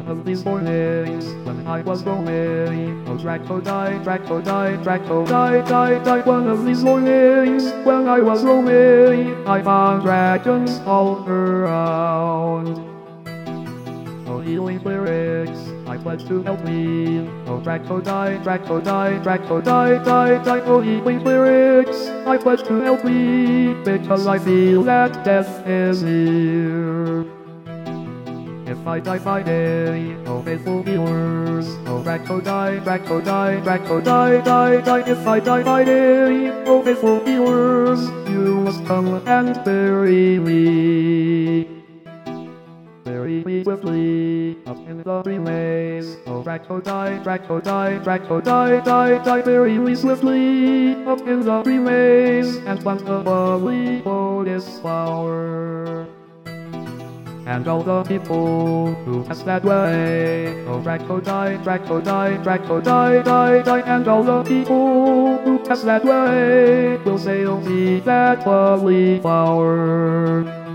One of these mornings, when I was going, oh Draco die, Draco die, Draco die, die, die. One of these mornings, when I was roaming, I found dragons all around. Oh healing lyrics, I pledge to help me. Oh Draco die, Draco die, Draco die, die, die. Oh healing lyrics, I pledge to help me, because I feel that death is near. If I die by day, oh faithful viewers, oh Draco die, Draco die, Draco die, die, die. If I die by day, oh faithful viewers, you must come and bury me. Bury me swiftly, up in the remains, oh Draco die, Draco die, Draco die, die, die. Bury me swiftly, up in the remains, and plant a lovely lotus flower. And all the people who pass that way, oh Draco die, Draco die, Draco die, die, die. And all the people who pass that way will say, oh see that lovely flower.